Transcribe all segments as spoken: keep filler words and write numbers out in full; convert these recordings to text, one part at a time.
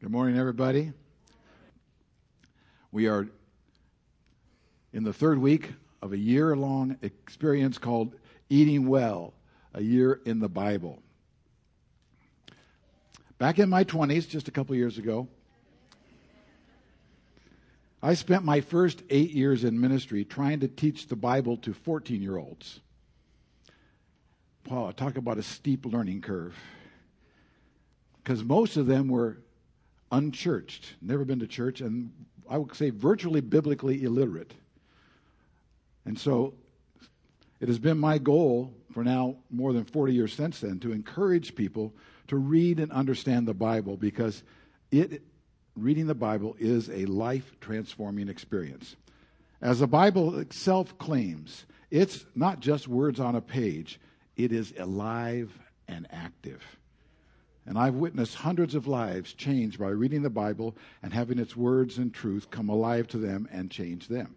Good morning, everybody. We are in the third week of a year-long experience called Eating Well, a year in the Bible. Back in my twenties, just a couple years ago, I spent my first eight years in ministry trying to teach the Bible to fourteen-year-olds. Wow, talk about a steep learning curve. Because most of them were unchurched, never been to church, and I would say virtually biblically illiterate. And so it has been my goal for now more than forty years since then to encourage people to read and understand the Bible, because it reading the Bible is a life-transforming experience. As the Bible itself claims, it's not just words on a page, it is alive and active. And I've witnessed hundreds of lives changed by reading the Bible and having its words and truth come alive to them and change them.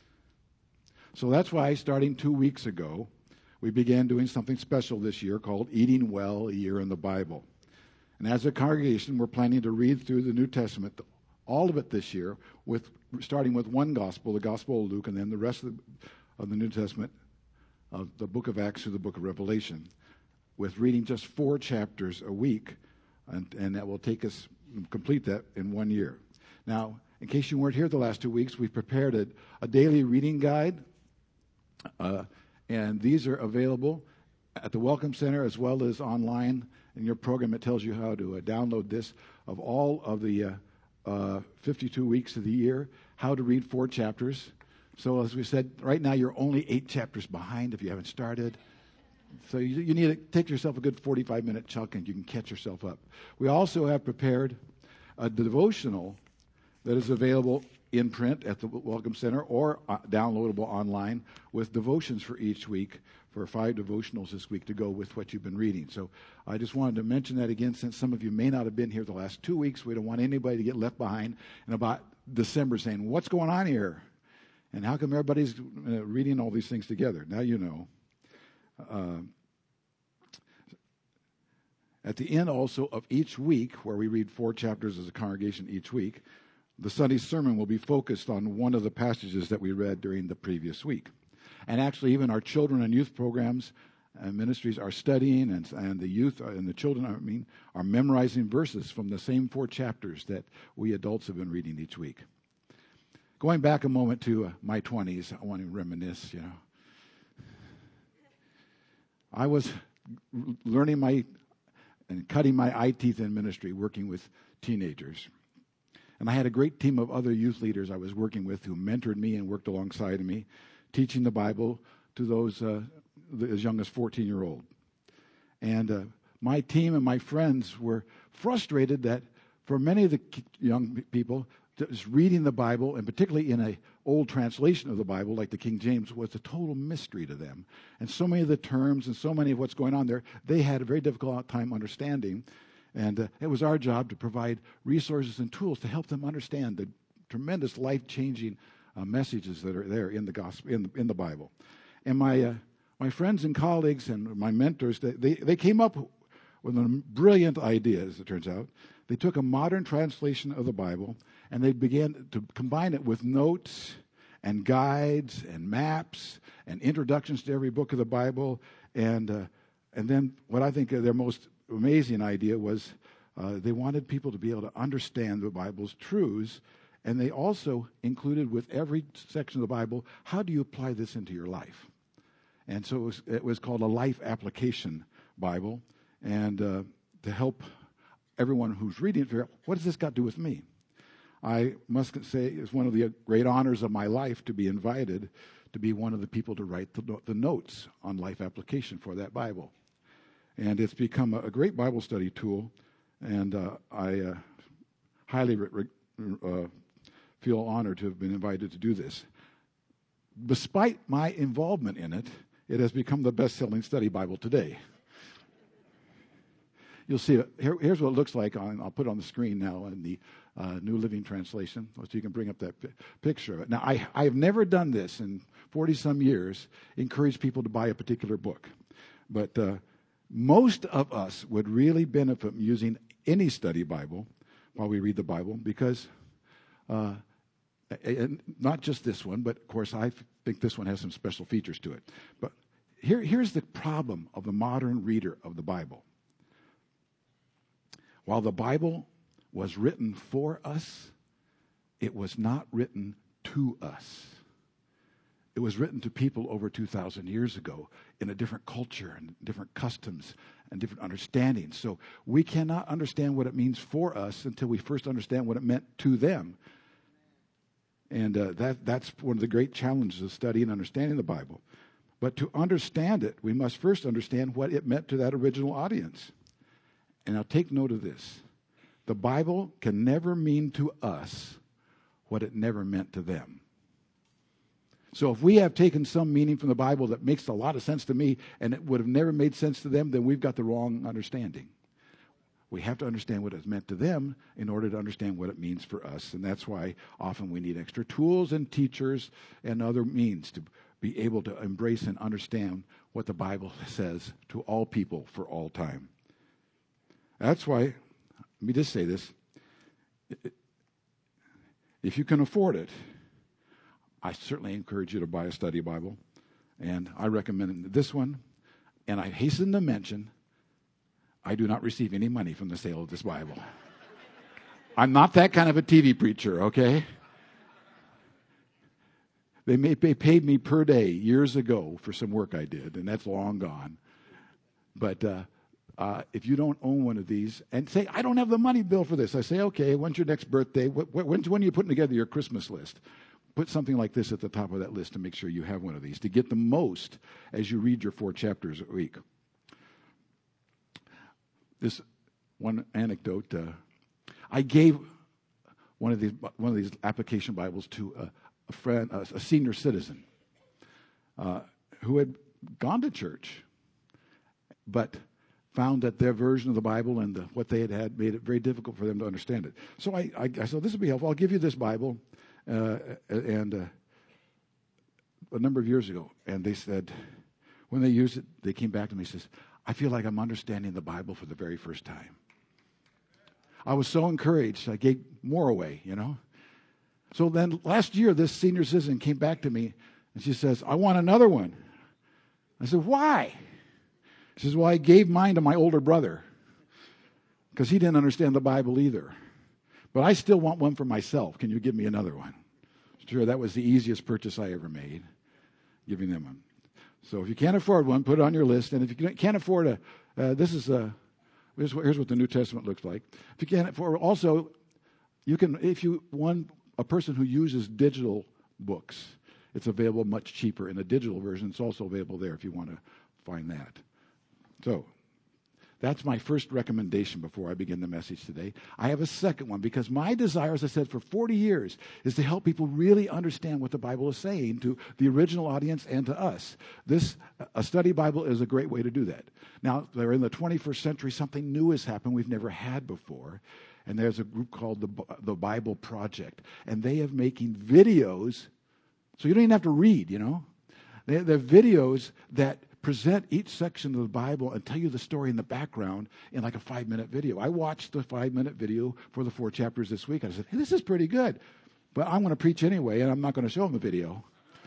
So that's why, starting two weeks ago, we began doing something special this year called Eating Well, a Year in the Bible. And as a congregation, we're planning to read through the New Testament, all of it this year, with starting with one gospel, the Gospel of Luke, and then the rest of the, of the New Testament, of the book of Acts through the book of Revelation, with reading just four chapters a week, and, and that will take us, complete that in one year. Now, in case you weren't here the last two weeks, we've prepared a, a daily reading guide, uh, and these are available at the Welcome Center as well as online. In your program, it tells you how to uh, download this, of all of the uh, uh, fifty-two weeks of the year, how to read four chapters. So as we said, right now you're only eight chapters behind if you haven't started. So you, you need to take yourself a good forty-five minute chunk and you can catch yourself up. We also have prepared a devotional that is available in print at the Welcome Center or uh, downloadable online, with devotions for each week, for five devotionals this week to go with what you've been reading. So I just wanted to mention that again, since some of you may not have been here the last two weeks. We don't want anybody to get left behind in about December saying, what's going on here? And how come everybody's uh, reading all these things together? Now you know. Uh, at the end also of each week, where we read four chapters as a congregation each week, the Sunday sermon will be focused on one of the passages that we read during the previous week. And actually, even our children and youth programs and ministries are studying, and, and the youth and the children, I mean, are memorizing verses from the same four chapters that we adults have been reading each week. Going back a moment to uh, my twenties, I want to reminisce, you know. I was learning my and cutting my eye teeth in ministry, working with teenagers. And I had a great team of other youth leaders I was working with who mentored me and worked alongside of me, teaching the Bible to those uh, as young as fourteen-year-old. And uh, my team and my friends were frustrated that for many of the young people, just reading the Bible, and particularly in an old translation of the Bible like the King James, was a total mystery to them. And so many of the terms and so many of what's going on there, they had a very difficult time understanding. And uh, it was our job to provide resources and tools to help them understand the tremendous life-changing uh, messages that are there in the gospel, in the, in the Bible. And my uh, my friends and colleagues and my mentors, they, they, they came up with a brilliant idea, as it turns out. They took a modern translation of the Bible and they began to combine it with notes and guides and maps and introductions to every book of the Bible. And uh, and then what I think their most amazing idea was uh, they wanted people to be able to understand the Bible's truths, and they also included with every section of the Bible, how do you apply this into your life? And so it was, it was called a Life Application Bible, and uh, to help everyone who's reading it figure out, what does this got to do with me? I must say it's one of the great honors of my life to be invited to be one of the people to write the, the notes on life application for that Bible. And it's become a, a great Bible study tool, and uh, I uh, highly re- re- uh, feel honored to have been invited to do this. Despite my involvement in it, it has become the best-selling study Bible today. You'll see it. Here, here's what it looks like. On, I'll put it on the screen now in the uh, New Living Translation, so you can bring up that p- picture of it. Now, I, I've never done this in forty-some years, encourage people to buy a particular book. But uh, most of us would really benefit from using any study Bible while we read the Bible, because uh, and not just this one, but of course I think this one has some special features to it. But here, here's the problem of the modern reader of the Bible. While the Bible was written for us, it was not written to us. It was written to people over two thousand years ago in a different culture and different customs and different understandings. So we cannot understand what it means for us until we first understand what it meant to them. And uh, that that's one of the great challenges of studying and understanding the Bible. But to understand it, we must first understand what it meant to that original audience. And now take note of this. The Bible can never mean to us what it never meant to them. So if we have taken some meaning from the Bible that makes a lot of sense to me and it would have never made sense to them, then we've got the wrong understanding. We have to understand what it's meant to them in order to understand what it means for us. And that's why often we need extra tools and teachers and other means to be able to embrace and understand what the Bible says to all people for all time. That's why, let me just say this. If you can afford it, I certainly encourage you to buy a study Bible. And I recommend this one. And I hasten to mention, I do not receive any money from the sale of this Bible. I'm not that kind of a T V preacher, okay? They, may, they paid me per day years ago for some work I did, and that's long gone. But uh, uh, if you don't own one of these, and say, I don't have the money bill for this. I say, okay, when's your next birthday? When, when, when are you putting together your Christmas list? Put something like this at the top of that list to make sure you have one of these, to get the most as you read your four chapters a week. This one anecdote, uh, I gave one of these one of these application Bibles to a, a friend, a, a senior citizen, uh, who had gone to church, but found that their version of the Bible and the, what they had had made it very difficult for them to understand it. So I, I, I said, this would be helpful. I'll give you this Bible. Uh, and uh, a number of years ago, and they said, when they used it, they came back to me and says, I feel like I'm understanding the Bible for the very first time. I was so encouraged, I gave more away, you know. So then last year, this senior citizen came back to me, and she says, I want another one. I said, why? She says, well, I gave mine to my older brother because he didn't understand the Bible either. But I still want one for myself. Can you give me another one? Sure, that was the easiest purchase I ever made, giving them one. So if you can't afford one, put it on your list. And if you can't afford a, uh, this is a, here's what, here's what the New Testament looks like. If you can't afford, also, you can, if you want a person who uses digital books, it's available much cheaper in the digital version. It's also available there if you want to find that. So that's my first recommendation before I begin the message today. I have a second one because my desire, as I said, for forty years is to help people really understand what the Bible is saying to the original audience and to us. This, a study Bible is a great way to do that. Now, they're in the twenty-first century. Something new has happened we've never had before. And there's a group called the, the Bible Project. And they are making videos, so you don't even have to read, you know. They're, they're videos that present each section of the Bible and tell you the story in the background in like a five-minute video. I watched the five-minute video for the four chapters this week. I said, hey, this is pretty good. But I'm going to preach anyway, and I'm not going to show them the video.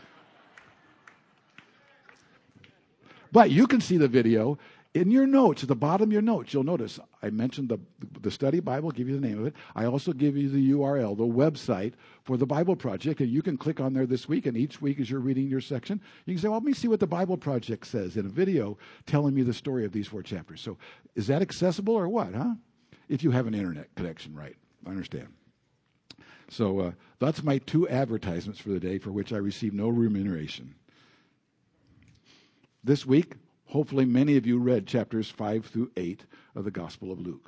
But you can see the video. In your notes, at the bottom of your notes, you'll notice I mentioned the, the study Bible, give you the name of it. I also give you the U R L, the website for the Bible Project, and you can click on there this week, and each week as you're reading your section, you can say, well, let me see what the Bible Project says in a video telling me the story of these four chapters. So is that accessible or what, huh? If you have an internet connection, right. I understand. So uh, that's my two advertisements for the day for which I receive no remuneration. This week, hopefully many of you read chapters five through eight of the Gospel of Luke.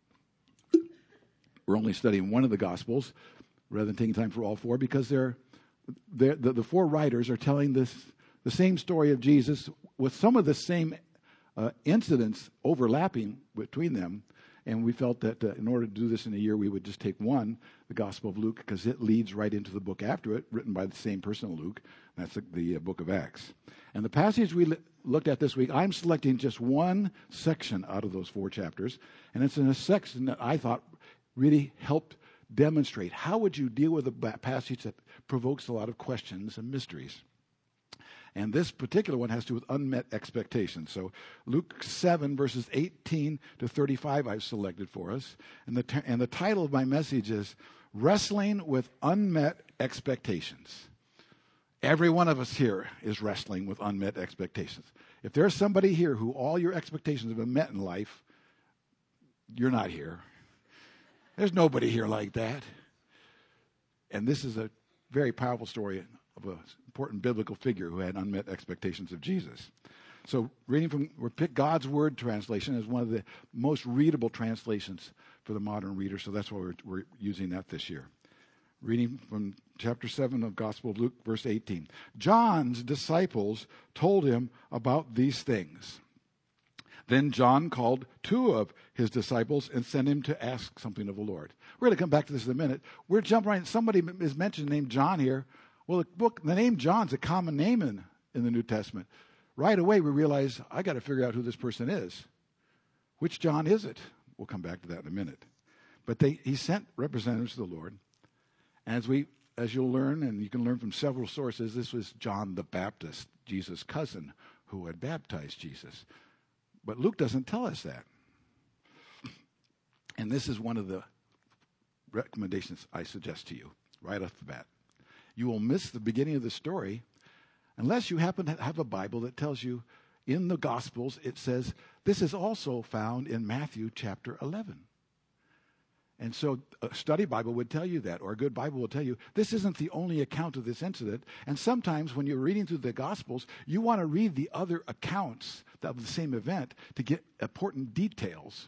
We're only studying one of the Gospels rather than taking time for all four because they're, they're, the, the four writers are telling this the same story of Jesus with some of the same uh, incidents overlapping between them. And we felt that uh, in order to do this in a year, we would just take one, the Gospel of Luke, because it leads right into the book after it, written by the same person, Luke. That's the, the uh, book of Acts. And the passage we li- looked at this week, I'm selecting just one section out of those four chapters. And it's in a section that I thought really helped demonstrate how would you deal with a passage that provokes a lot of questions and mysteries. And this particular one has to do with unmet expectations. So Luke seven, verses eighteen to thirty-five, I've selected for us. And the, t- and the title of my message is Wrestling with Unmet Expectations. Every one of us here is wrestling with unmet expectations. If there's somebody here who all your expectations have been met in life, you're not here. There's nobody here like that. And this is a very powerful story of an important biblical figure who had unmet expectations of Jesus. So reading from, we pick God's Word translation as one of the most readable translations for the modern reader, so that's why we're, we're using that this year. Reading from chapter seven of Gospel of Luke, verse eighteen. John's disciples told him about these things. Then John called two of his disciples and sent him to ask something of the Lord. We're going to come back to this in a minute. We're jumping right in. Somebody is mentioned named John here. Well, the book, the name John's a common name in, in the New Testament. Right away, we realize, I got to figure out who this person is. Which John is it? We'll come back to that in a minute. But they, he sent representatives to the Lord. And as we, as you'll learn, and you can learn from several sources, this was John the Baptist, Jesus' cousin, who had baptized Jesus. But Luke doesn't tell us that. And this is one of the recommendations I suggest to you right off the bat. You will miss the beginning of the story unless you happen to have a Bible that tells you in the Gospels it says this is also found in Matthew chapter eleven. And so a study Bible would tell you that, or a good Bible will tell you this isn't the only account of this incident. And sometimes when you're reading through the Gospels, you want to read the other accounts of the same event to get important details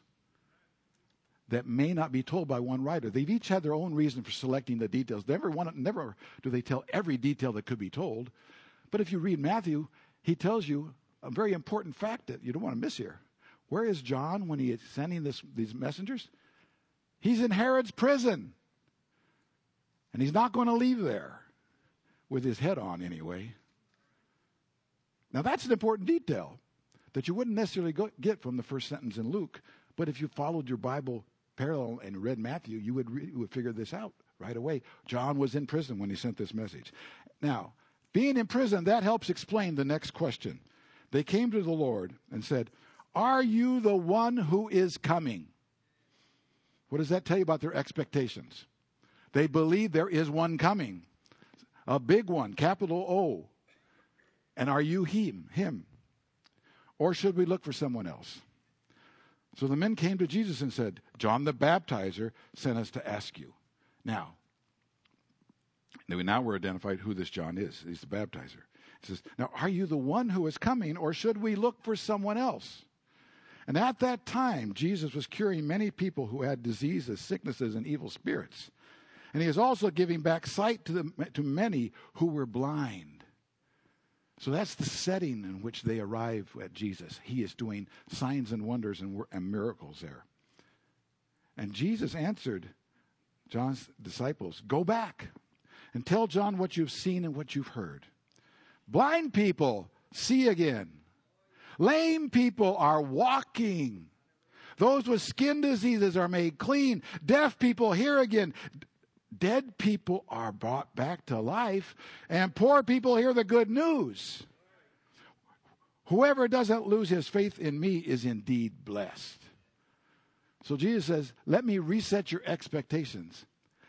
that may not be told by one writer. They've each had their own reason for selecting the details. Never, one, never do they tell every detail that could be told. But if you read Matthew, he tells you a very important fact that you don't want to miss here. Where is John when he is sending this, these messengers? He's in Herod's prison. And he's not going to leave there, with his head on anyway. Now that's an important detail that you wouldn't necessarily go, get from the first sentence in Luke. But if you followed your Bible parallel and read Matthew, you would, re- you would figure this out right away. John was in prison when he sent this message. Now, being in prison, that helps explain the next question. They came to the Lord and said, "Are you the one who is coming?" What does that tell you about their expectations? They believe there is one coming, a big one, capital O. And are you him, him? Or should we look for someone else? So the men came to Jesus and said, "John the Baptizer sent us to ask you." Now, now we're identified who this John is. He's the baptizer. He says, "Now, are you the one who is coming, or should we look for someone else?" And at that time, Jesus was curing many people who had diseases, sicknesses, and evil spirits. And he was also giving back sight to, the, to many who were blind. So that's the setting in which they arrive at Jesus. He is doing signs and wonders and, and miracles there. And Jesus answered John's disciples, "Go back and tell John what you've seen and what you've heard. Blind people see again. Lame people are walking. Those with skin diseases are made clean. Deaf people hear again. Dead people are brought back to life. And poor people hear the good news. Whoever doesn't lose his faith in me is indeed blessed." So Jesus says, let me reset your expectations.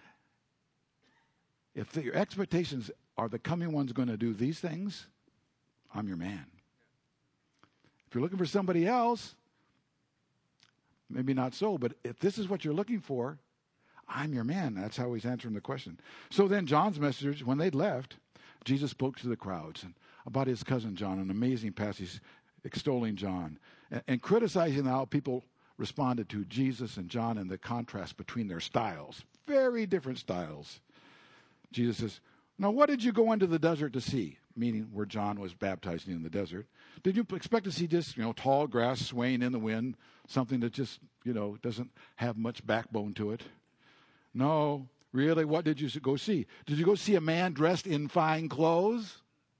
If the, your expectations are the coming one's going to do these things, I'm your man. If you're looking for somebody else, maybe not so, but if this is what you're looking for, I'm your man. That's how he's answering the question. So then John's messengers, when they'd left, Jesus spoke to the crowds and about his cousin John, an amazing passage extolling John and, and criticizing how people responded to Jesus and John and the contrast between their styles. Very different styles. Jesus says, "Now what did you go into the desert to see?" Meaning where John was baptizing in the desert. Did you expect to see just, you know, tall grass swaying in the wind, something that just, you know, doesn't have much backbone to it? No. Really, what did you go see? Did you go see a man dressed in fine clothes?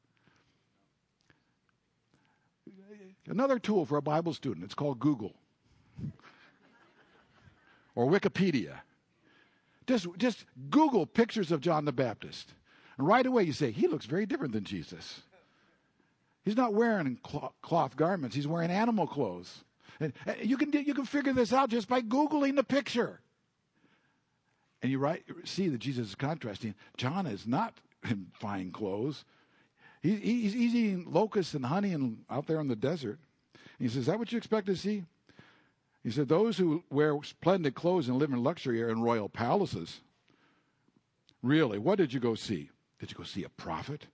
Another tool for a Bible student, it's called Google. Or Wikipedia. Just, just Google pictures of John the Baptist. And right away you say, he looks very different than Jesus. He's not wearing cloth garments. He's wearing animal clothes. And you can, you can figure this out just by Googling the picture. And you right, see that Jesus is contrasting. John is not in fine clothes. He, he's, he's eating locusts and honey and out there in the desert. And he says, is that what you expect to see? He said, those who wear splendid clothes and live in luxury are in royal palaces. Really, what did you go see? Did you go see a prophet?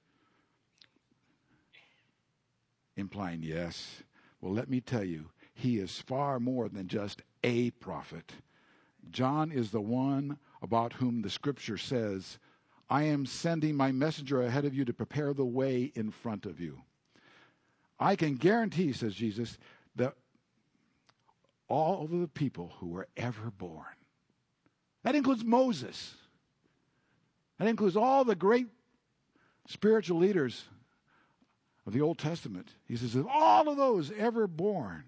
Implying yes. Well, let me tell you, he is far more than just a prophet. John is the one about whom the scripture says, I am sending my messenger ahead of you to prepare the way in front of you. I can guarantee, says Jesus, that all of the people who were ever born, that includes Moses, that includes all the great spiritual leaders of the Old Testament. He says, of all of those ever born,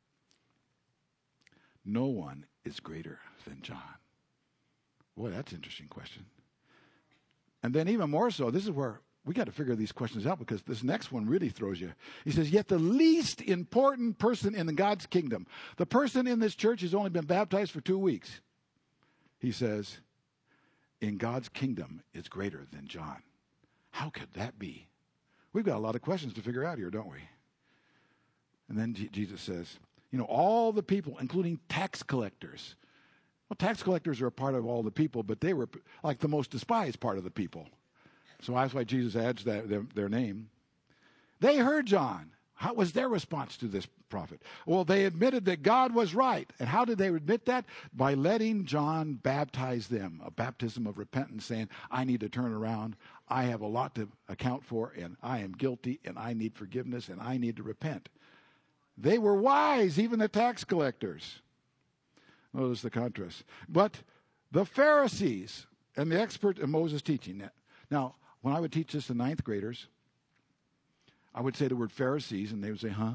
no one is greater than John. Boy, that's an interesting question. And then even more so, this is where we got to figure these questions out, because this next one really throws you. He says, yet the least important person in God's kingdom, the person in this church who's only been baptized for two weeks, he says, in God's kingdom is greater than John. How could that be? We've got a lot of questions to figure out here, don't we? And then G- Jesus says, you know, all the people, including tax collectors. Well, tax collectors are a part of all the people, but they were like the most despised part of the people. So that's why Jesus adds that their, their name. They heard John. How was their response to this prophet? Well, they admitted that God was right. And how did they admit that? By letting John baptize them, a baptism of repentance, saying, I need to turn around. I have a lot to account for, and I am guilty, and I need forgiveness, and I need to repent. They were wise, even the tax collectors. Notice the contrast. But the Pharisees and the expert in Moses' teaching. Now, when I would teach this to ninth graders, I would say the word Pharisees, and they would say, huh?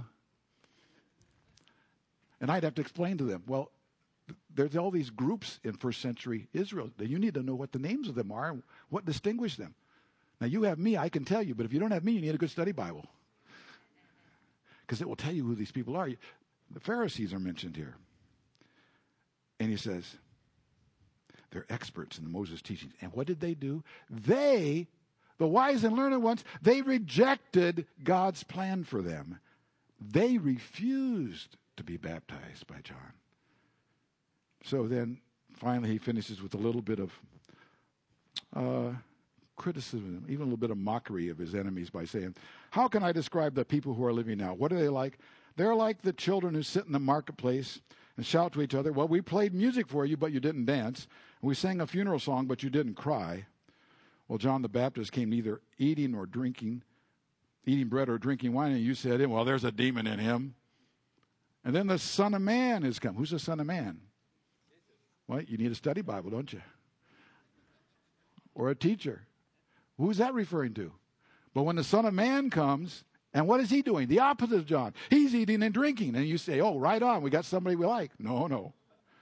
And I'd have to explain to them, well, there's all these groups in first century Israel. You need to know what the names of them are and what distinguished them. Now, you have me, I can tell you, but if you don't have me, you need a good study Bible. Because it will tell you who these people are. The Pharisees are mentioned here. And he says, they're experts in the Moses teachings. And what did they do? They, the wise and learned ones, they rejected God's plan for them. They refused to be baptized by John. So then, finally, he finishes with a little bit of uh, criticism, even a little bit of mockery of his enemies by saying, how can I describe the people who are living now? What are they like? They're like the children who sit in the marketplace and shout to each other, well, we played music for you, but you didn't dance. And we sang a funeral song, but you didn't cry. Well, John the Baptist came neither eating or drinking, eating bread or drinking wine, and you said, well, there's a demon in him. And then the Son of Man has come. Who's the Son of Man? Well, you need a study Bible, don't you? Or a teacher. Who's that referring to? But when the Son of Man comes, and what is he doing? The opposite of John. He's eating and drinking. And you say, oh, right on, we got somebody we like. No, no.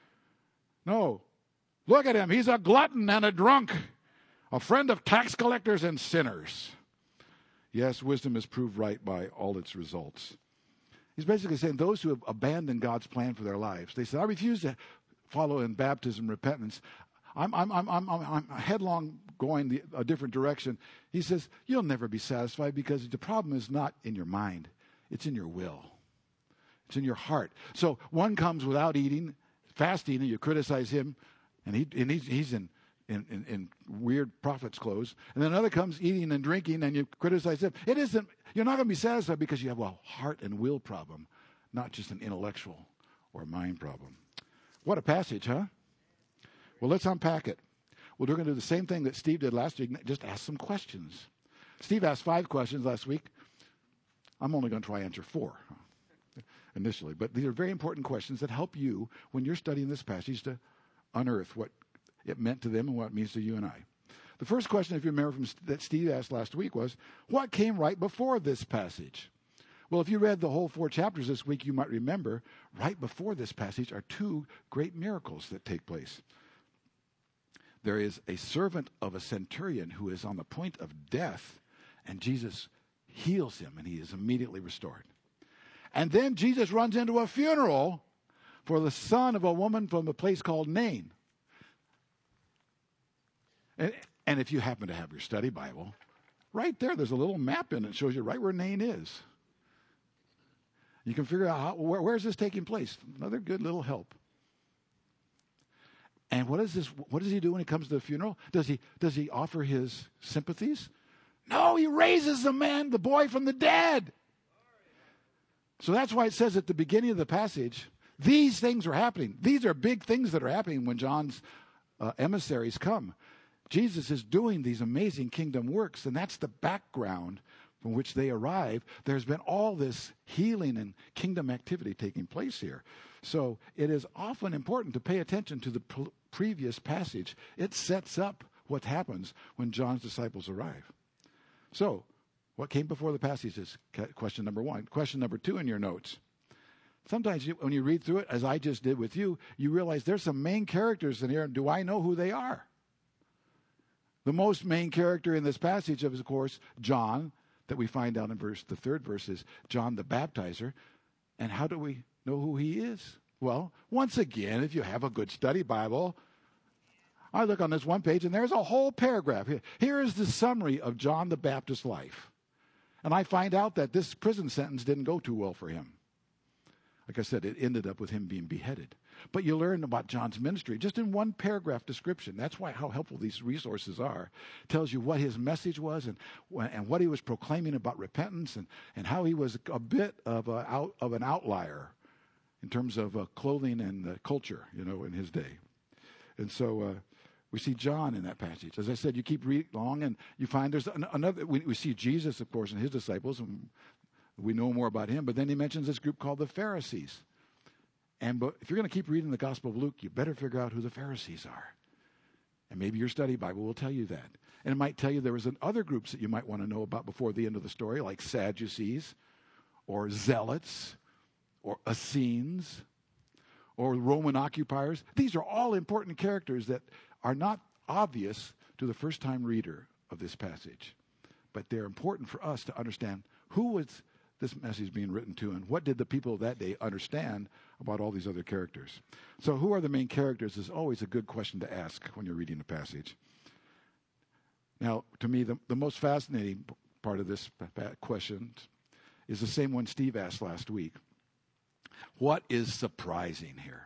No. Look at him. He's a glutton and a drunk, a friend of tax collectors and sinners. Yes, wisdom is proved right by all its results. He's basically saying those who have abandoned God's plan for their lives, they said, I refuse to follow in baptism repentance. I'm, I'm, I'm, I'm, I'm headlong going the, a different direction. He says, you'll never be satisfied because the problem is not in your mind. It's in your will. It's in your heart. So one comes without eating, fasting, and you criticize him, and, he, and he's, he's in, in, in, in weird prophet's clothes. And then another comes eating and drinking, and you criticize him. It isn't, you're not going to be satisfied because you have a heart and will problem, not just an intellectual or mind problem. What a passage, huh? Well, let's unpack it. Well, we're going to do the same thing that Steve did last week, just ask some questions. Steve asked five questions last week. I'm only going to try to answer four initially, but these are very important questions that help you when you're studying this passage to unearth what it meant to them and what it means to you and I. The first question, if you remember, from that Steve asked last week was, what came right before this passage? Well, if you read the whole four chapters this week, you might remember right before this passage are two great miracles that take place. there is a servant of a centurion who is on the point of death, and Jesus heals him, and he is immediately restored. And then Jesus runs into a funeral for the son of a woman from a place called Nain. And, and if you happen to have your study Bible, right there, there's a little map in it that shows you right where Nain is. You can figure out how, where, where is this taking place. Another good little help. And what is this? What does he do when he comes to the funeral? Does he does he offer his sympathies? No, he raises the man, the boy from the dead. So that's why it says at the beginning of the passage, these things are happening. These are big things that are happening when John's uh, emissaries come. Jesus is doing these amazing kingdom works, and that's the background from which they arrive. There's been all this healing and kingdom activity taking place here. So it is often important to pay attention to the p- previous passage. It sets up what happens when John's disciples arrive. So what came before the passage is question number one. Question number two in your notes. Sometimes you, when you read through it, as I just did with you, you realize there's some main characters in here. Do I know who they are? The most main character in this passage is, of course, John, that we find out in verse, the third verse is John the Baptizer. And how do we know who he is? Well, once again, if you have a good study Bible, I look on this one page and there's a whole paragraph. Here, here is the summary of John the Baptist's life. And I find out that this prison sentence didn't go too well for him. Like I said, it ended up with him being beheaded. But you learn about John's ministry just in one paragraph description. That's why how helpful these resources are. It tells you what his message was and and what he was proclaiming about repentance and, and how he was a bit of a out of an outlier in terms of uh, clothing and uh, culture, you know, in his day. And so uh, we see John in that passage. As I said, you keep reading along and you find there's an, another. We, we see Jesus, of course, and his disciples, and we know more about him. But then he mentions this group called the Pharisees. And but if you're going to keep reading the Gospel of Luke, you better figure out who the Pharisees are. And maybe your study Bible will tell you that. And it might tell you there was other groups that you might want to know about before the end of the story, like Sadducees, or Zealots, or Essenes, or Roman occupiers. These are all important characters that are not obvious to the first-time reader of this passage. But they're important for us to understand who was this message being written to, and what did the people of that day understand about all these other characters. So who are the main characters is always a good question to ask when you're reading a passage. Now, to me, the, the most fascinating part of this question is the same one Steve asked last week. What is surprising here?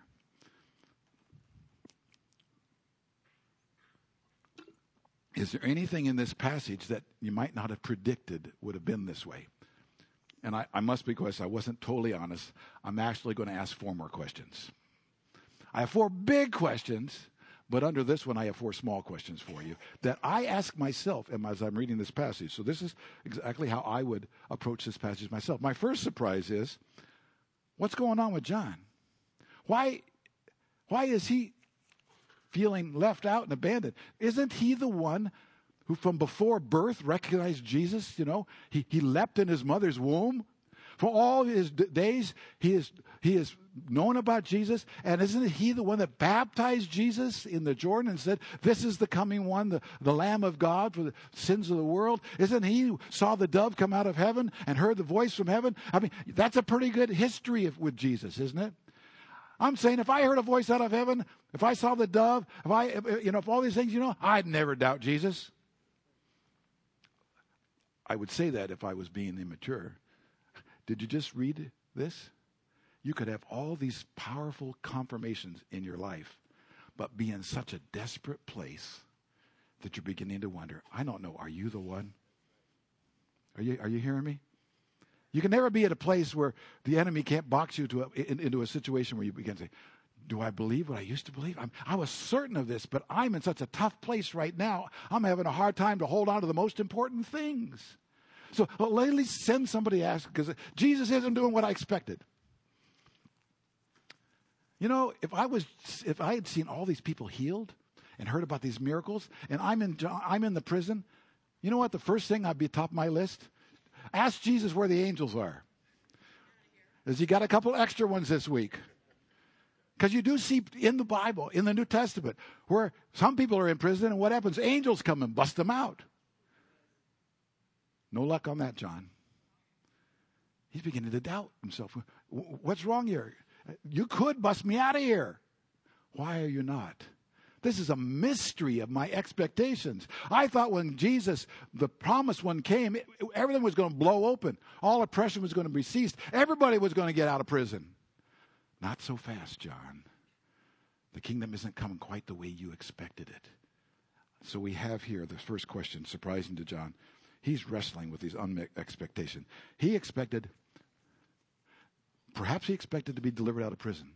Is there anything in this passage that you might not have predicted would have been this way? And I, I must, because I wasn't totally honest, I'm actually going to ask four more questions. I have four big questions, but under this one I have four small questions for you that I ask myself as I'm reading this passage. So this is exactly how I would approach this passage myself. My first surprise is, what's going on with John? Why, why is he feeling left out and abandoned? Isn't he the one who from before birth recognized Jesus? You know, he, he leapt in his mother's womb. For all his d- days, he is he is known about Jesus. And isn't he the one that baptized Jesus in the Jordan and said, this is the coming one, the, the Lamb of God for the sins of the world? Isn't he who saw the dove come out of heaven and heard the voice from heaven? I mean, that's a pretty good history of, with Jesus, isn't it? I'm saying if I heard a voice out of heaven, if I saw the dove, if I, if, you know, if all these things, you know, I'd never doubt Jesus. I would say that if I was being immature. Did you just read this? You could have all these powerful confirmations in your life, but be in such a desperate place that you're beginning to wonder, I don't know, are you the one? Are you, are you hearing me? You can never be at a place where the enemy can't box you to a, in, into a situation where you begin to say, do I believe what I used to believe? I'm, I was certain of this, but I'm in such a tough place right now. I'm having a hard time to hold on to the most important things. So well, at least send somebody to ask, because Jesus isn't doing what I expected. You know, if I was, if I had seen all these people healed and heard about these miracles, and I'm in, I'm in the prison, you know what? The first thing I'd be top of my list. Ask Jesus where the angels are. Has he got a couple extra ones this week? Because you do see in the Bible, in the New Testament, where some people are in prison, and what happens? Angels come and bust them out. No luck on that, John. He's beginning to doubt himself. What's wrong here? You could bust me out of here. Why are you not? This is a mystery of my expectations. I thought when Jesus, the promised one, came, everything was going to blow open. All oppression was going to be ceased. Everybody was going to get out of prison. Not so fast, John. The kingdom isn't coming quite the way you expected it. So we have here the first question, surprising to John. He's wrestling with these unmet expectations. He expected, perhaps he expected to be delivered out of prison.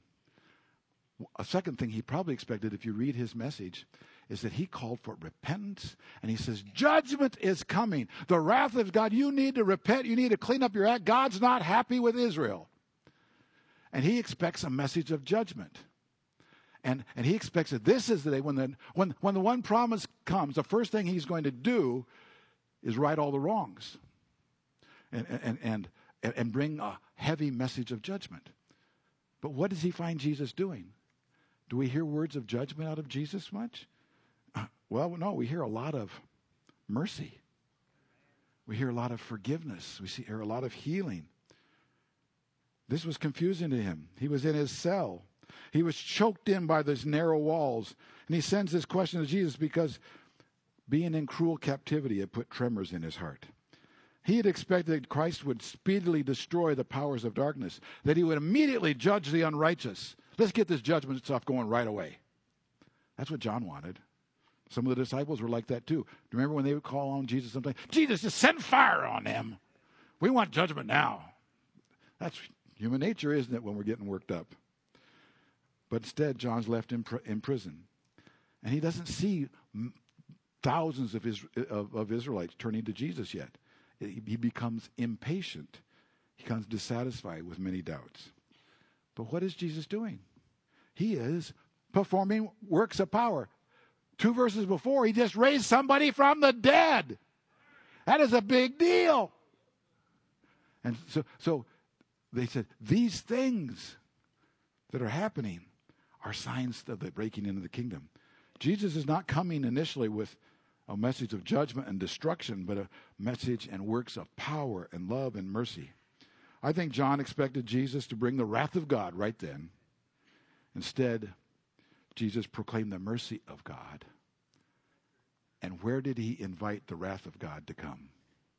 A second thing he probably expected, if you read his message, is that he called for repentance. And he says, judgment is coming. The wrath of God, you need to repent. You need to clean up your act. God's not happy with Israel. And he expects a message of judgment. And, and he expects that this is the day when the, when, when the one promise comes, the first thing he's going to do is right all the wrongs and, and, and, and bring a heavy message of judgment. But what does he find Jesus doing? Do we hear words of judgment out of Jesus much? Uh, well, no, we hear a lot of mercy. We hear a lot of forgiveness. We see, hear a lot of healing. This was confusing to him. He was in his cell. He was choked in by those narrow walls. And he sends this question to Jesus because being in cruel captivity had put tremors in his heart. He had expected that Christ would speedily destroy the powers of darkness, that he would immediately judge the unrighteous. Let's get this judgment stuff going right away. That's what John wanted. Some of the disciples were like that too. Remember when they would call on Jesus something? Jesus, just send fire on them. We want judgment now. That's human nature, isn't it, when we're getting worked up? But instead, John's left in, pr- in prison. And he doesn't see m- thousands of, his, of, of Israelites turning to Jesus yet. He becomes impatient. He becomes dissatisfied with many doubts. But what is Jesus doing? He is performing works of power. Two verses before, he just raised somebody from the dead. That is a big deal. And so, so they said, these things that are happening are signs of the breaking into the kingdom. Jesus is not coming initially with a message of judgment and destruction, but a message and works of power and love and mercy. I think John expected Jesus to bring the wrath of God right then. Instead, Jesus proclaimed the mercy of God. And where did he invite the wrath of God to come?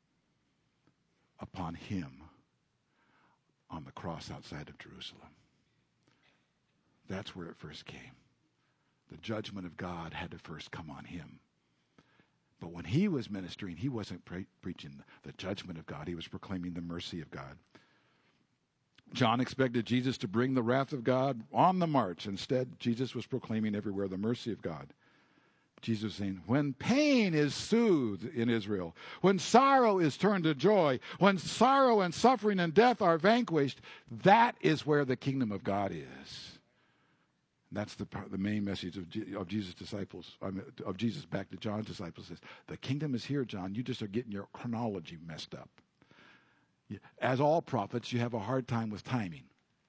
Upon him on the cross outside of Jerusalem. That's where it first came. The judgment of God had to first come on him. But when he was ministering, he wasn't pre- preaching the judgment of God. He was proclaiming the mercy of God. John expected Jesus to bring the wrath of God on the march. Instead, Jesus was proclaiming everywhere the mercy of God. Jesus was saying, when pain is soothed in Israel, when sorrow is turned to joy, when sorrow and suffering and death are vanquished, that is where the kingdom of God is. That's the the main message of, of Jesus' disciples, I mean, of Jesus back to John's disciples is, the kingdom is here, John. You just are getting your chronology messed up. As all prophets, you have a hard time with timing.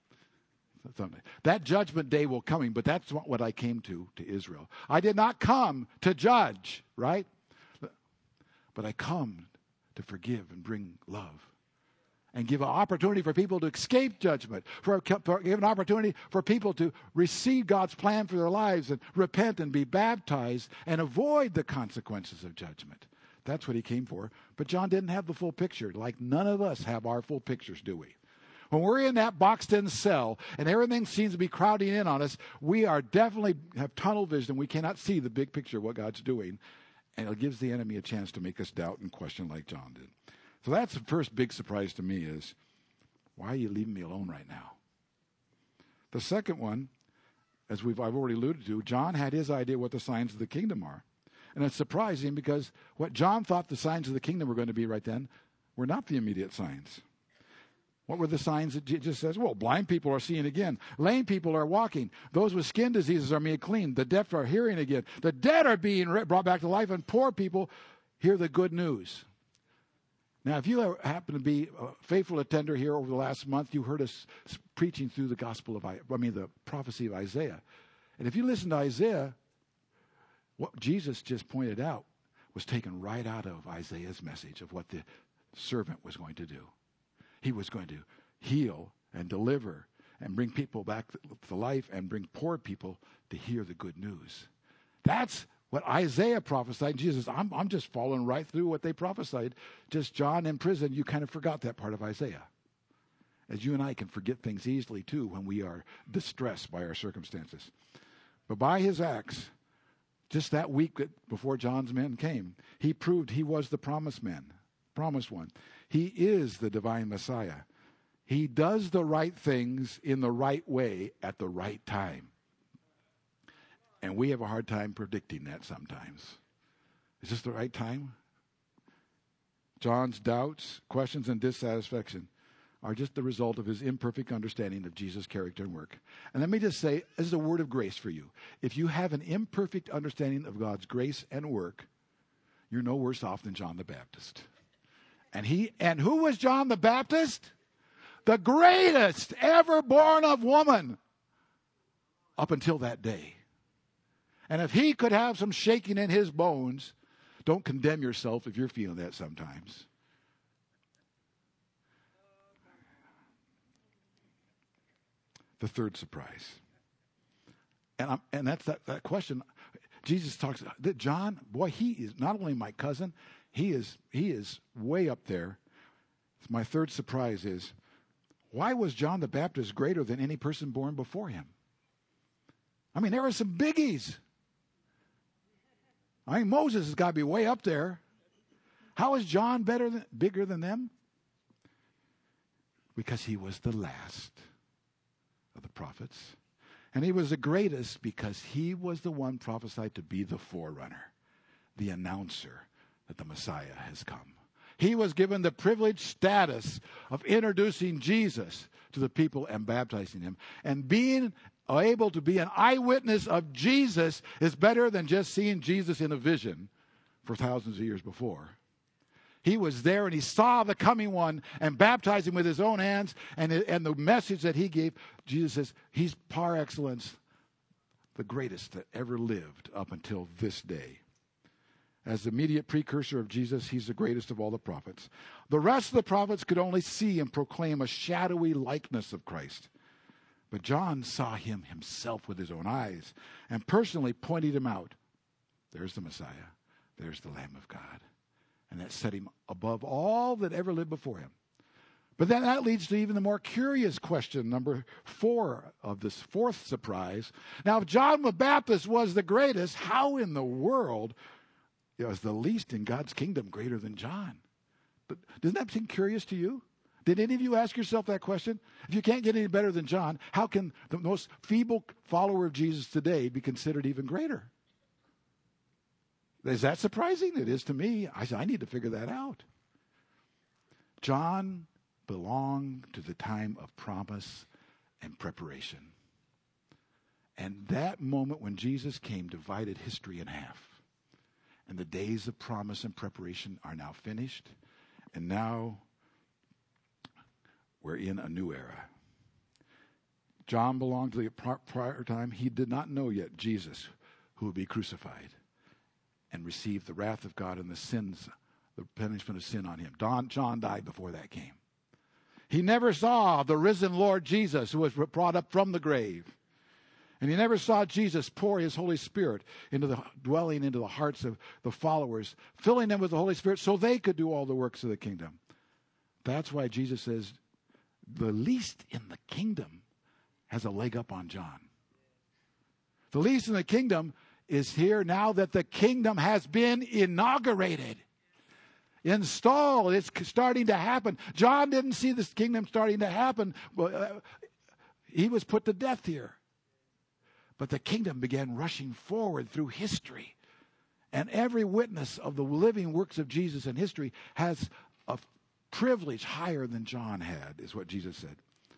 That judgment day will come, but that's what I came to, to Israel. I did not come to judge, right? But I come to forgive and bring love. And give an opportunity for people to escape judgment, for, for give an opportunity for people to receive God's plan for their lives and repent and be baptized and avoid the consequences of judgment. That's what he came for. But John didn't have the full picture. Like none of us have our full pictures, do we? When we're in that boxed-in cell and everything seems to be crowding in on us, we are definitely have tunnel vision. We cannot see the big picture of what God's doing. And it gives the enemy a chance to make us doubt and question like John did. So that's the first big surprise to me is, why are you leaving me alone right now? The second one, as we've I've already alluded to, John had his idea what the signs of the kingdom are. And it's surprising because what John thought the signs of the kingdom were going to be right then were not the immediate signs. What were the signs that Jesus says? Well, blind people are seeing again. Lame people are walking. Those with skin diseases are made clean. The deaf are hearing again. The dead are being brought back to life, and poor people hear the good news. Now, if you ever happen to be a faithful attender here over the last month, you heard us preaching through the gospel of, I mean, the prophecy of Isaiah. And if you listen to Isaiah, what Jesus just pointed out was taken right out of Isaiah's message of what the servant was going to do. He was going to heal and deliver and bring people back to life and bring poor people to hear the good news. That's what Isaiah prophesied. Jesus, I'm, I'm just following right through what they prophesied. Just John in prison, you kind of forgot that part of Isaiah. As you and I can forget things easily too when we are distressed by our circumstances. But by his acts, just that week before John's men came, he proved he was the promised man, promised one. He is the divine Messiah. He does the right things in the right way at the right time. And we have a hard time predicting that sometimes. Is this the right time? John's doubts, questions, and dissatisfaction are just the result of his imperfect understanding of Jesus' character and work. And let me just say, this is a word of grace for you. If you have an imperfect understanding of God's grace and work, you're no worse off than John the Baptist. And he, and who was John the Baptist? The greatest ever born of woman up until that day. And if he could have some shaking in his bones, don't condemn yourself if you're feeling that sometimes. The third surprise. And I'm, and that's that, that question. Jesus talks, John, boy, he is not only my cousin, he is he is way up there. My third surprise is, why was John the Baptist greater than any person born before him? I mean, there were some biggies. I mean, Moses has got to be way up there. How is John better than, bigger than them? Because he was the last of the prophets. And he was the greatest because he was the one prophesied to be the forerunner, the announcer that the Messiah has come. He was given the privileged status of introducing Jesus to the people and baptizing him. And being able to be an eyewitness of Jesus is better than just seeing Jesus in a vision for thousands of years before. He was there and he saw the coming one and baptized him with his own hands. And, and the message that he gave, Jesus says, he's par excellence, the greatest that ever lived up until this day. As the immediate precursor of Jesus, he's the greatest of all the prophets. The rest of the prophets could only see and proclaim a shadowy likeness of Christ. But John saw him himself with his own eyes and personally pointed him out. There's the Messiah. There's the Lamb of God. And that set him above all that ever lived before him. But then that leads to even the more curious question, number four of this fourth surprise. Now, if John the Baptist was the greatest, how in the world is the least in God's kingdom greater than John? But doesn't that seem curious to you? Did any of you ask yourself that question? If you can't get any better than John, how can the most feeble follower of Jesus today be considered even greater? Is that surprising? It is to me. I, I need to figure that out. John belonged to the time of promise and preparation. And that moment when Jesus came divided history in half. And the days of promise and preparation are now finished. And now we're in a new era. John belonged to the prior time. He did not know yet Jesus, who would be crucified and receive the wrath of God and the sins, the punishment of sin on him. Don, John died before that came. He never saw the risen Lord Jesus, who was brought up from the grave. And he never saw Jesus pour his Holy Spirit into the dwelling into the hearts of the followers, filling them with the Holy Spirit so they could do all the works of the kingdom. That's why Jesus says, the least in the kingdom has a leg up on John. The least in the kingdom is here now that the kingdom has been inaugurated, installed. It's starting to happen. John didn't see this kingdom starting to happen. But, uh, he was put to death here. But the kingdom began rushing forward through history. And every witness of the living works of Jesus in history has a privilege higher than John had, is what Jesus said.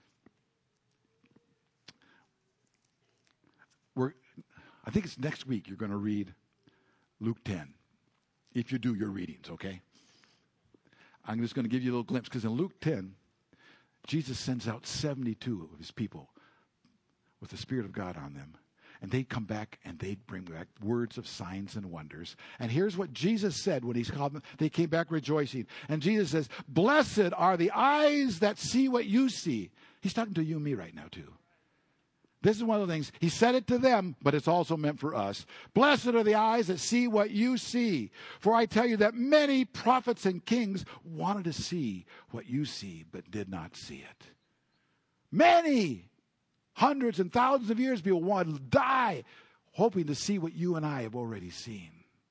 We're, I think it's next week you're going to read Luke ten. If you do your readings, okay? I'm just going to give you a little glimpse, because in Luke ten, Jesus sends out seventy-two of his people with the Spirit of God on them. And they'd come back and they'd bring back words of signs and wonders. And here's what Jesus said when he's called them. They came back rejoicing. And Jesus says, blessed are the eyes that see what you see. He's talking to you and me right now too. This is one of the things. He said it to them, but it's also meant for us. Blessed are the eyes that see what you see. For I tell you that many prophets and kings wanted to see what you see, but did not see it. Many. Hundreds and thousands of years people want to die hoping to see what you and I have already seen.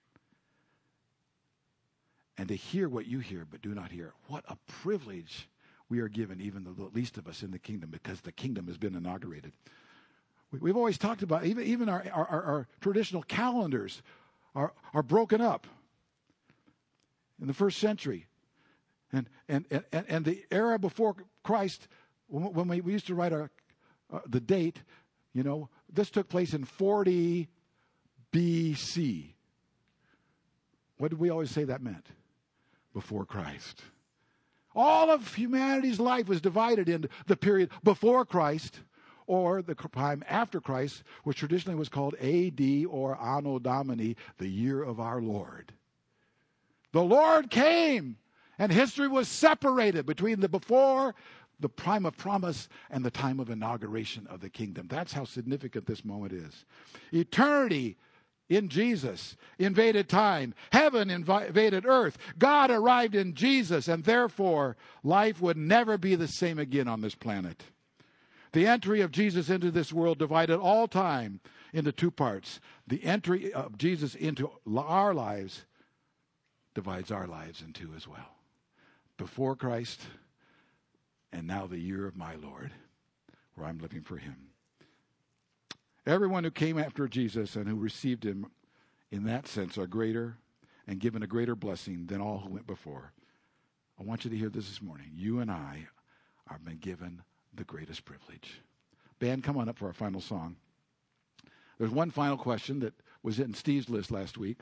And to hear what you hear but do not hear. What a privilege we are given, even the least of us in the kingdom, because the kingdom has been inaugurated. We've always talked about, even, even our, our, our traditional calendars are, are broken up in the first century. And, and, and, and the era before Christ, when we, we used to write our Uh, the date, you know, this took place in forty B C. What did we always say that meant? Before Christ. All of humanity's life was divided into the period before Christ or the time after Christ, which traditionally was called A D or Anno Domini, the year of our Lord. The Lord came, and history was separated between the before, the time of promise, and the time of inauguration of the kingdom. That's how significant this moment is. Eternity in Jesus invaded time. Heaven invaded earth. God arrived in Jesus, and therefore life would never be the same again on this planet. The entry of Jesus into this world divided all time into two parts. The entry of Jesus into our lives divides our lives in two as well. Before Christ, and now the year of my Lord, where I'm living for him. Everyone who came after Jesus and who received him in that sense are greater and given a greater blessing than all who went before. I want you to hear this this morning. You and I have been given the greatest privilege. Band, come on up for our final song. There's one final question that was in Steve's list last week.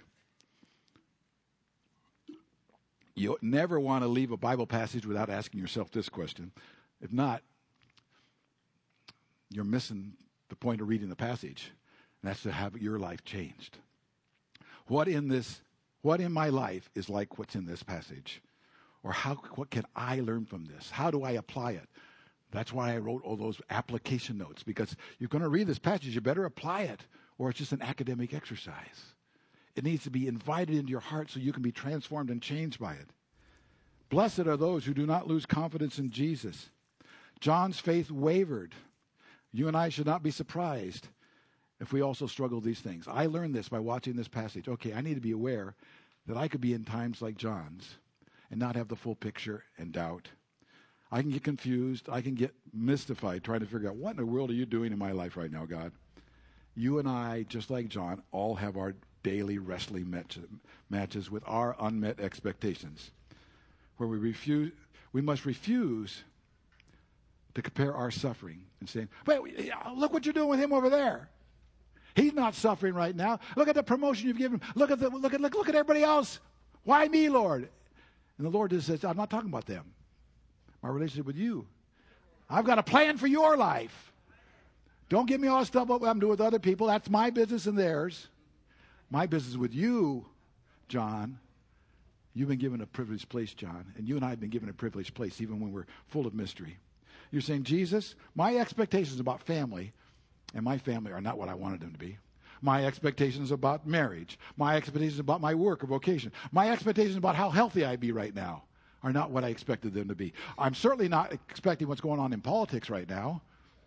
You never want to leave a Bible passage without asking yourself this question. If not, you're missing the point of reading the passage. And that's to have your life changed. What in this, what in my life is like what's in this passage? Or how, what can I learn from this? How do I apply it? That's why I wrote all those application notes. Because you're going to read this passage, you better apply it, or it's just an academic exercise. It needs to be invited into your heart so you can be transformed and changed by it. Blessed are those who do not lose confidence in Jesus. John's faith wavered. You and I should not be surprised if we also struggle with these things. I learned this by watching this passage. Okay, I need to be aware that I could be in times like John's and not have the full picture and doubt. I can get confused. I can get mystified trying to figure out, what in the world are you doing in my life right now, God? You and I, just like John, all have our daily wrestling match, matches with our unmet expectations, where we refuse, we must refuse to compare our suffering and saying, "Wait, look what you're doing with him over there. He's not suffering right now. Look at the promotion you've given him. Look at the look at look, look at everybody else. Why me, Lord?" And the Lord just says, "I'm not talking about them. My relationship with you. I've got a plan for your life. Don't get me all stuff up what I'm doing with other people. That's my business and theirs. My business with you, John. You've been given a privileged place, John. And you and I have been given a privileged place even when we're full of mystery." You're saying, "Jesus, my expectations about family and my family are not what I wanted them to be. My expectations about marriage, my expectations about my work or vocation, my expectations about how healthy I be right now are not what I expected them to be. I'm certainly not expecting what's going on in politics right now.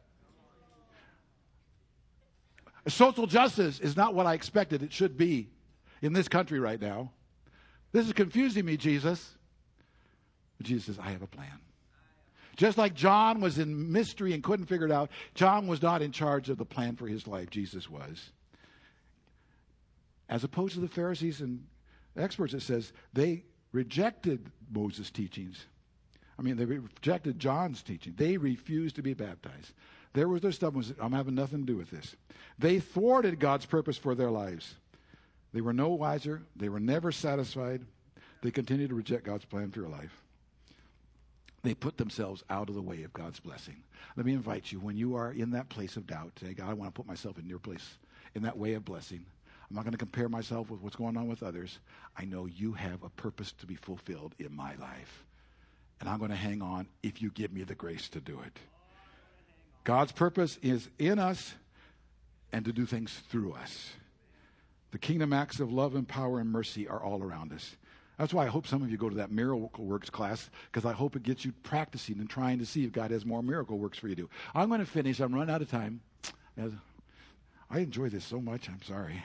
Social justice is not what I expected it should be in this country right now. This is confusing me, Jesus." But Jesus says, "I have a plan." Just like John was in mystery and couldn't figure it out, John was not in charge of the plan for his life. Jesus was. As opposed to the Pharisees and experts, it says they rejected Moses' teachings. I mean, they rejected John's teaching. They refused to be baptized. There was their stubbornness. I'm having nothing to do with this. They thwarted God's purpose for their lives. They were no wiser. They were never satisfied. They continued to reject God's plan for your life. they put themselves out of the way of God's blessing. Let me invite you, when you are in that place of doubt, say, God, I want to put myself in your place, in that way of blessing. I'm not going to compare myself with what's going on with others. I know you have a purpose to be fulfilled in my life. And I'm going to hang on if you give me the grace to do it. God's purpose is in us and to do things through us. The kingdom acts of love and power and mercy are all around us. That's why I hope some of you go to that Miracle Works class, because I hope it gets you practicing and trying to see if God has more miracle works for you to do. I'm going to finish. I'm running out of time. I enjoy this so much. I'm sorry.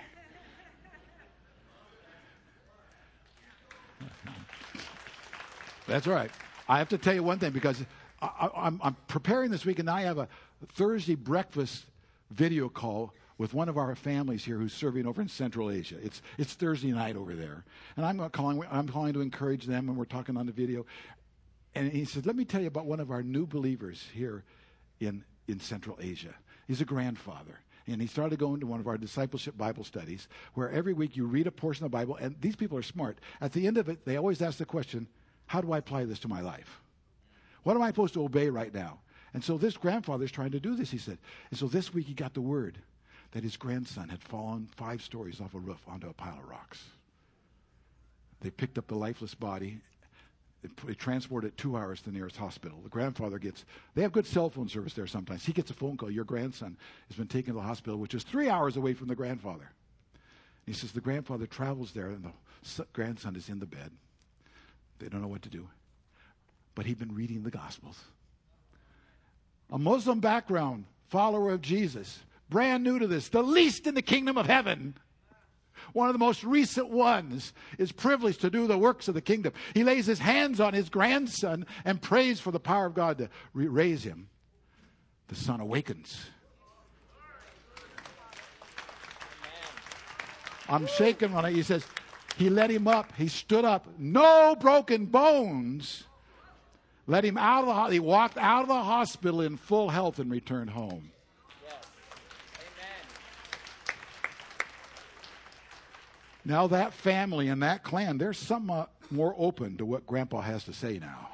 That's all right. I have to tell you one thing, because I, I'm, I'm preparing this week, and I have a Thursday breakfast video call with one of our families here who's serving over in Central Asia. It's it's Thursday night over there. And I'm calling I'm calling to encourage them, and we're talking on the video. And he said, let me tell you about one of our new believers here in, in Central Asia. He's a grandfather. And he started going to one of our discipleship Bible studies, where every week you read a portion of the Bible, and these people are smart. At the end of it, they always ask the question, how do I apply this to my life? What am I supposed to obey right now? And so this grandfather's trying to do this, he said. And so this week he got the word that his grandson had fallen five stories off a roof onto a pile of rocks. They picked up the lifeless body. They transported it two hours to the nearest hospital. The grandfather gets, they have good cell phone service there sometimes. He gets a phone call, your grandson has been taken to the hospital, which is three hours away from the grandfather. He says the grandfather travels there, and the grandson is in the bed. They don't know what to do. But he'd been reading the Gospels. A Muslim background, follower of Jesus, brand new to this, the least in the kingdom of heaven. One of the most recent ones is privileged to do the works of the kingdom. He lays his hands on his grandson and prays for the power of God to re- raise him. The son awakens. I'm shaking when I, he says, he let him up. He stood up. No broken bones. Let him out of the hospital. He walked out of the hospital in full health and returned home. Yes. Amen. Now that family and that clan, they're somewhat more open to what Grandpa has to say now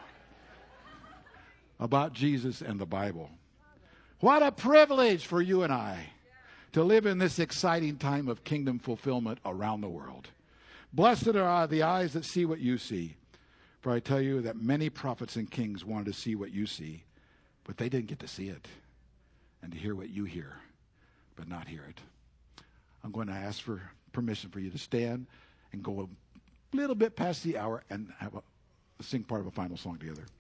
about Jesus and the Bible. What a privilege for you and I to live in this exciting time of kingdom fulfillment around the world. Blessed are the eyes that see what you see. For I tell you that many prophets and kings wanted to see what you see, but they didn't get to see it, and to hear what you hear, but not hear it. I'm going to ask for permission for you to stand and go a little bit past the hour and have a, sing part of a final song together.